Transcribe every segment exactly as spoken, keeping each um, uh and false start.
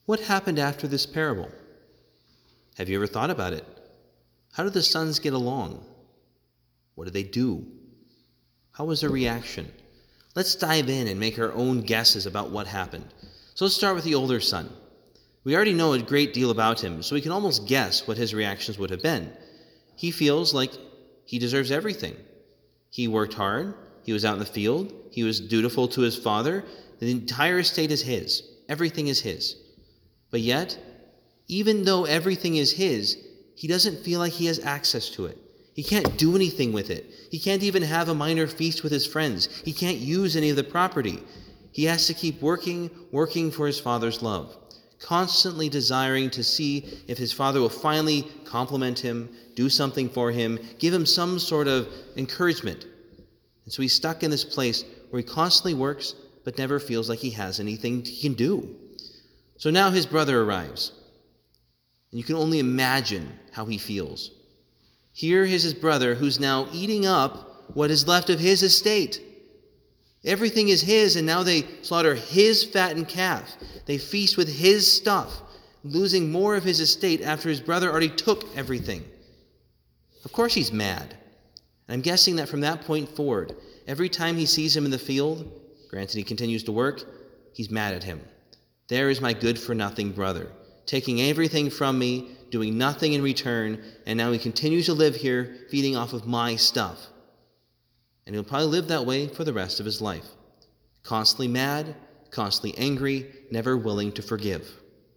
What happened after this parable? Have you ever thought about it? How did the sons get along? What did they do? How was their reaction? Let's dive in and make our own guesses about what happened. So let's start with the older son. We already know a great deal about him, so we can almost guess what his reactions would have been. He feels like he deserves everything. He worked hard. He was out in the field. He was dutiful to his father. The entire estate is his. Everything is his. But yet, even though everything is his, he doesn't feel like he has access to it. He can't do anything with it. He can't even have a minor feast with his friends. He can't use any of the property. He has to keep working, working for his father's love, constantly desiring to see if his father will finally compliment him, do something for him, give him some sort of encouragement. And so he's stuck in this place where he constantly works, but never feels like he has anything he can do. So now his brother arrives. And you can only imagine how he feels. Here is his brother who's now eating up what is left of his estate. Everything is his, and now they slaughter his fattened calf. They feast with his stuff, losing more of his estate after his brother already took everything. Of course he's mad. And I'm guessing that from that point forward, every time he sees him in the field, granted he continues to work, he's mad at him. There is my good-for-nothing brother, taking everything from me, doing nothing in return, and now he continues to live here, feeding off of my stuff. And he'll probably live that way for the rest of his life. Constantly mad, constantly angry, never willing to forgive.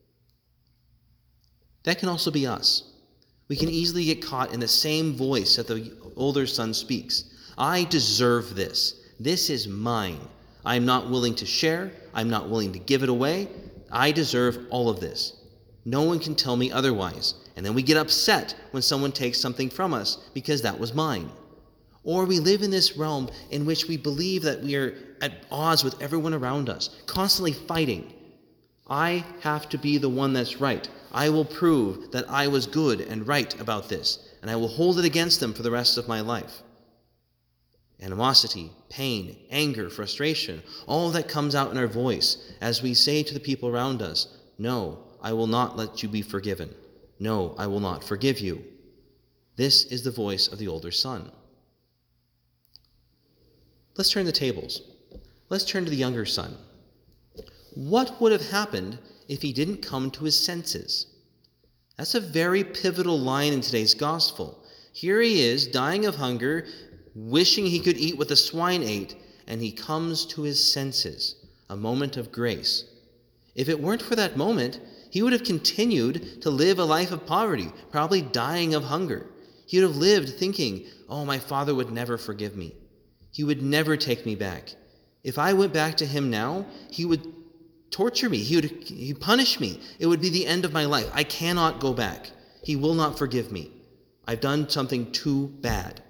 That can also be us. We can easily get caught in the same voice that the older son speaks. I deserve this. This is mine. I'm not willing to share. I'm not willing to give it away. I deserve all of this. No one can tell me otherwise. And then we get upset when someone takes something from us because that was mine. Or we live in this realm in which we believe that we are at odds with everyone around us, constantly fighting. I have to be the one that's right. I will prove that I was good and right about this, and I will hold it against them for the rest of my life. Animosity, pain, anger, frustration, all that comes out in our voice as we say to the people around us, no, I will not let you be forgiven. No, I will not forgive you. This is the voice of the older son. Let's turn the tables. Let's turn to the younger son. What would have happened if he didn't come to his senses? That's a very pivotal line in today's gospel. Here he is, dying of hunger, wishing he could eat what the swine ate, and he comes to his senses, a moment of grace. If it weren't for that moment, he would have continued to live a life of poverty, probably dying of hunger. He would have lived thinking, oh, my father would never forgive me. He would never take me back. If I went back to him now, he would torture me. He would he'd punish me. It would be the end of my life. I cannot go back. He will not forgive me. I've done something too bad.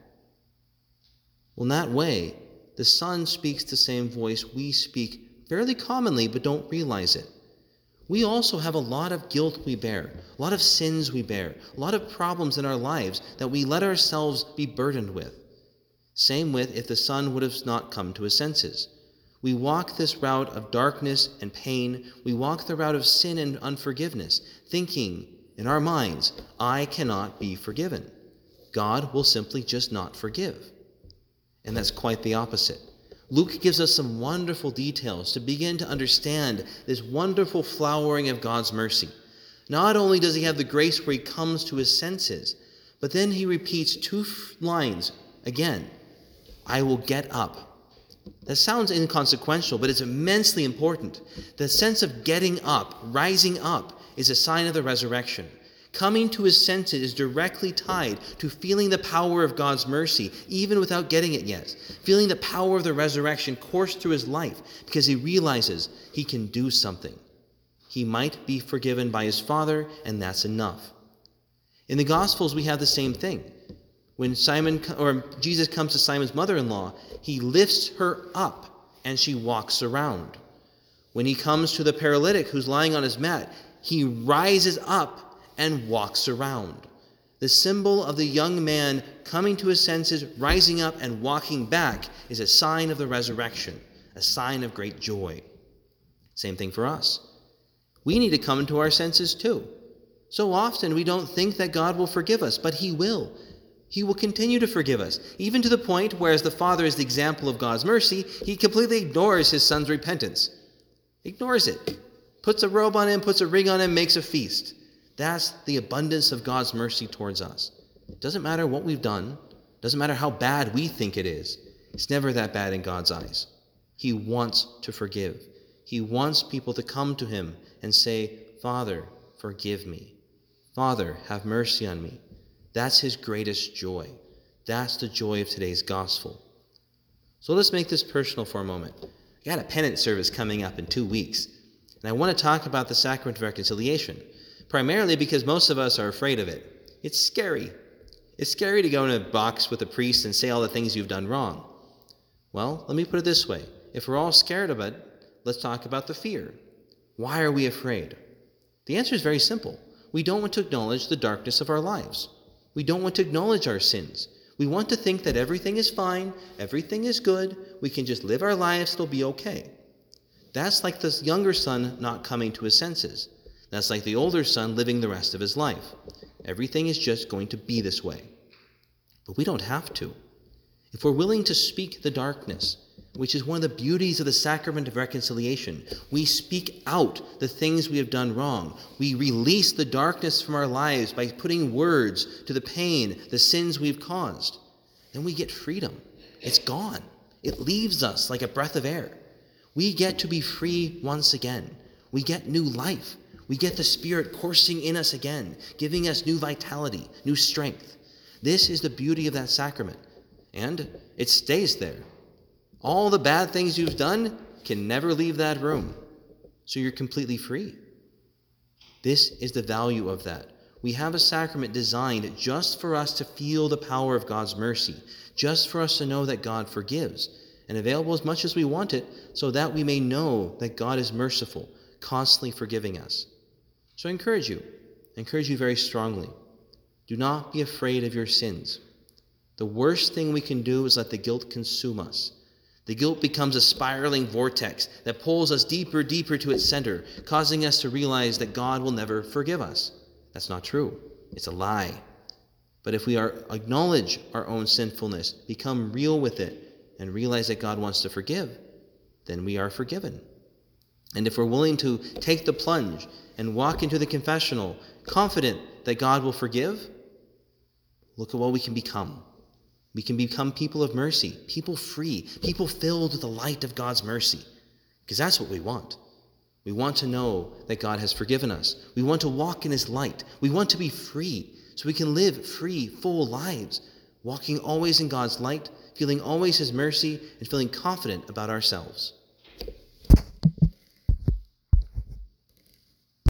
Well, in that way, the son speaks the same voice we speak fairly commonly, but don't realize it. We also have a lot of guilt we bear, a lot of sins we bear, a lot of problems in our lives that we let ourselves be burdened with. Same with if the son would have not come to his senses. We walk this route of darkness and pain. We walk the route of sin and unforgiveness, thinking in our minds, I cannot be forgiven. God will simply just not forgive. And that's quite the opposite. Luke gives us some wonderful details to begin to understand this wonderful flowering of God's mercy. Not only does he have the grace where he comes to his senses, but then he repeats two lines again. I will get up. That sounds inconsequential, but it's immensely important. The sense of getting up, rising up, is a sign of the resurrection. Coming to his senses is directly tied to feeling the power of God's mercy, even without getting it yet. Feeling the power of the resurrection course through his life because he realizes he can do something. He might be forgiven by his Father, and that's enough. In the Gospels, we have the same thing. When Simon or Jesus comes to Simon's mother-in-law, he lifts her up and she walks around. When he comes to the paralytic who's lying on his mat, he rises up and walks around. The symbol of the young man coming to his senses, rising up and walking back is a sign of the resurrection, a sign of great joy. Same thing for us. We need to come to our senses too. So often we don't think that God will forgive us, but he will. He will continue to forgive us, even to the point where, as the Father is the example of God's mercy, he completely ignores his Son's repentance. Ignores it. Puts a robe on him, puts a ring on him, makes a feast. That's the abundance of God's mercy towards us. It doesn't matter what we've done. It doesn't matter how bad we think it is. It's never that bad in God's eyes. He wants to forgive. He wants people to come to him and say, Father, forgive me. Father, have mercy on me. That's his greatest joy. That's the joy of today's gospel. So let's make this personal for a moment. I got a penance service coming up in two weeks, and I want to talk about the sacrament of reconciliation, primarily because most of us are afraid of it. It's scary. It's scary to go in a box with a priest and say all the things you've done wrong. Well, let me put it this way. If we're all scared of it, let's talk about the fear. Why are we afraid? The answer is very simple. We don't want to acknowledge the darkness of our lives. We don't want to acknowledge our sins. We want to think that everything is fine, everything is good, we can just live our lives, it'll be okay. That's like the younger son not coming to his senses. That's like the older son living the rest of his life. Everything is just going to be this way. But we don't have to. If we're willing to speak the darkness, which is one of the beauties of the sacrament of reconciliation, we speak out the things we have done wrong. We release the darkness from our lives by putting words to the pain, the sins we've caused. Then we get freedom. It's gone. It leaves us like a breath of air. We get to be free once again. We get new life. We get the Spirit coursing in us again, giving us new vitality, new strength. This is the beauty of that sacrament. And it stays there. All the bad things you've done can never leave that room. So you're completely free. This is the value of that. We have a sacrament designed just for us to feel the power of God's mercy, just for us to know that God forgives, and available as much as we want it so that we may know that God is merciful, constantly forgiving us. So I encourage you, I encourage you very strongly. Do not be afraid of your sins. The worst thing we can do is let the guilt consume us. The guilt becomes a spiraling vortex that pulls us deeper, deeper to its center, causing us to realize that God will never forgive us. That's not true. It's a lie. But if we are acknowledge our own sinfulness, become real with it, and realize that God wants to forgive, then we are forgiven. And if we're willing to take the plunge and walk into the confessional, confident that God will forgive, look at what we can become. We can become people of mercy, people free, people filled with the light of God's mercy. Because that's what we want. We want to know that God has forgiven us. We want to walk in his light. We want to be free so we can live free, full lives, walking always in God's light, feeling always his mercy, and feeling confident about ourselves.